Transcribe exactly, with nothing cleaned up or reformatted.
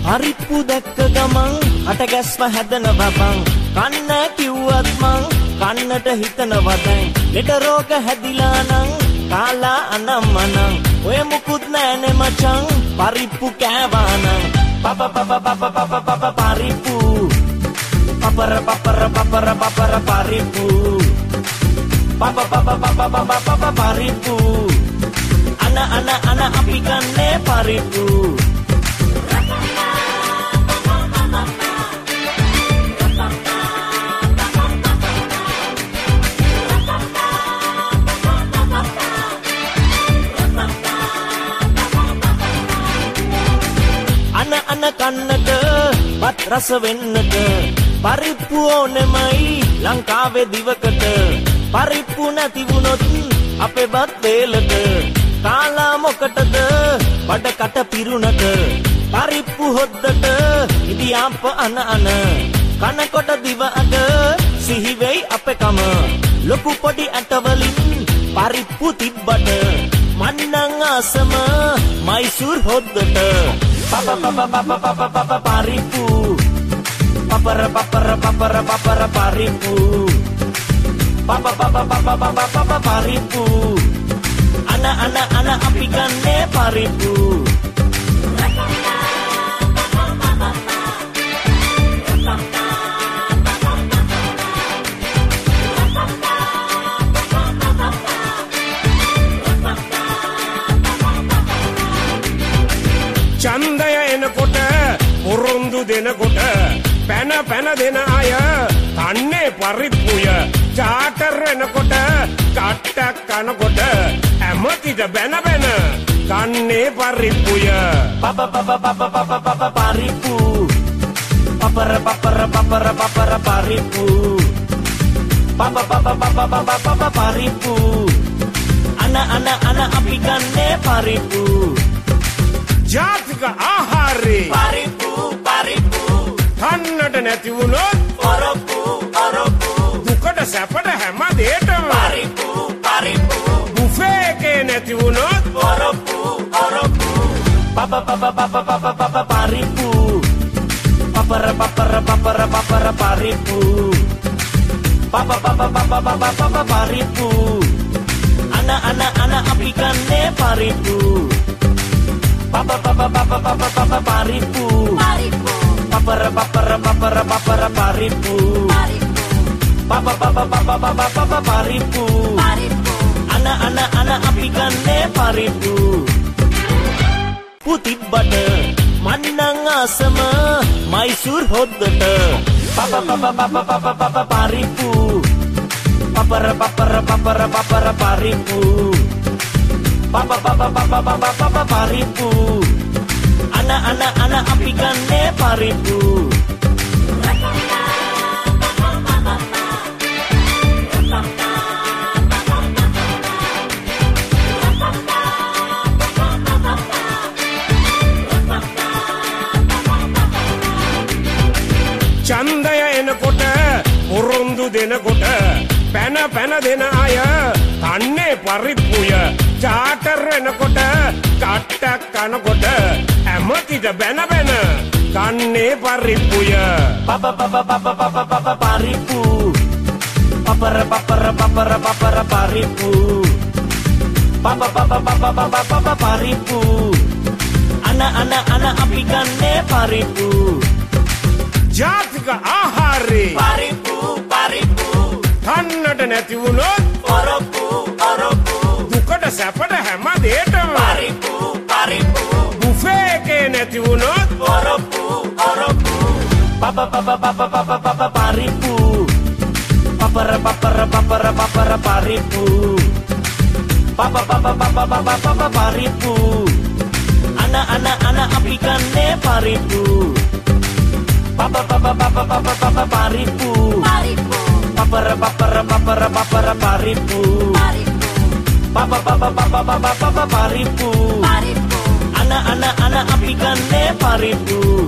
පරිප්පු දැක්ක ගමන් අට ගැස්ම හැදෙන බබන් කන්න කිව්වත් මං කන්නට හිතනවා දැන් ලෙඩ රෝග හැදිලා නම් කාලා අනම්මනම් ඔය මුකුත් නෑනේ මචං පරිප්පු කෑවානම් පප පප පප පප පප පරිප්පු පපර පපර පපර පපර පරිප්පු පප පප පප පප පප පරිප්පු අන අන අන අපි කන්නේ පරිප්පු අන කන්නට බත් රස වෙන්නට පරිප්පු ඕනෙමයි ලංකාවේ දිවකට පරිප්පු නැති වුණොත් අපේ බත් වේලට කාලා මොකටද බඩ කට පිරුණට පරිප්පු හොද්දට ඉදියාප අන අන කනකොට දිව අද සිහි වෙයි අපේ කම ලොකු පොඩි ඇටවලින් පරිප්පු තිබ්බට මන්නං ආසම Mysore හොද්දට papa papa papa papa papa paripu papara papara papara papara paripu papa papa papa papa papa paripu ana ana ana api kanne paripu චන්දය එනකොට උරුන්දු දෙනකොට පැන පැන දෙන අය කන්නේ පරිප්පුය චාටර් වෙනකොට කට්ටක් කනකොට ඇමතිට බැන බැන කන්නේ පරිප්පුය පප පප පප පප පප පරිප්පු පපර පපර පපර පපර පරිප්පු පප පප පප පප පප පරිප්පු අන අන අන අපි කන්නේ පරිප්පු ජාතික ආහාරේ පරිප්පු පරිප්පු කන්නට නැති වුණොත් ඔරොප්පු ඔරොප්පු දුකට සැපට හැම දෙයකම පරිප්පු පරිප්පු බුෆේ එකේ නැති වුණොත් ඔරොප්පු ඔරොප්පු පප පප පප පප පප පරිප්පු පපර පපර පපර පපර පරිප්පු පප පප පප පප පප පරිප්පු අන අන අන අපි කන්නේ පරිප්පු papa papa papa papa papa paripu paripu papara papara papara papara paripu paripu papa papa papa papa papa paripu paripu ana ana ana api kanne paripu putih bada mannang asama Mysore hoddata papa papa papa papa papa paripu papara papara papara papara paripu papa papa papa papa papa paripu ana ana ana api kanne paripu චන්දය එනකොට උරුන්දු දෙනකොට පැන පැන දෙන අය කන්නේ පරිප්පුය චාටර් වෙනකොට කට්ටක් කනකොට ඇමතිට බැන බැන කන්නේ පරිප්පුය පප පප පප පප පප පරිප්පු පපර පපර පපර පපර පරිප්පු පප පප පප පප පප පරිප්පු අන අන අන අපි කන්නේ පරිප්පු ජාතික ආහාරේ පරිප්පු පරිප්පු කන්නට නැති වුණොත් ඔරොප්පු ඔරොප්පු දුකට සැපට හැම දෙයකම පරිප්පු පරිප්පු බුෆේ එකේ නැති වුණොත් ඔරොප්පු ඔරොප්පු පප පප පප පප පප පරිප්පු පපර පපර පපර පපර පරිප්පු පප පප පප පප පප පරිප්පු අන අන අන අපි කන්නේ පරිප්පු පප පප පප පප පප පරිප්පු පරිප්පු පපර පපර පපර පපර පරිප්පු පප පප පප පප පප පරිප්පු අන අන අන අපි කන්නේ පරිප්පු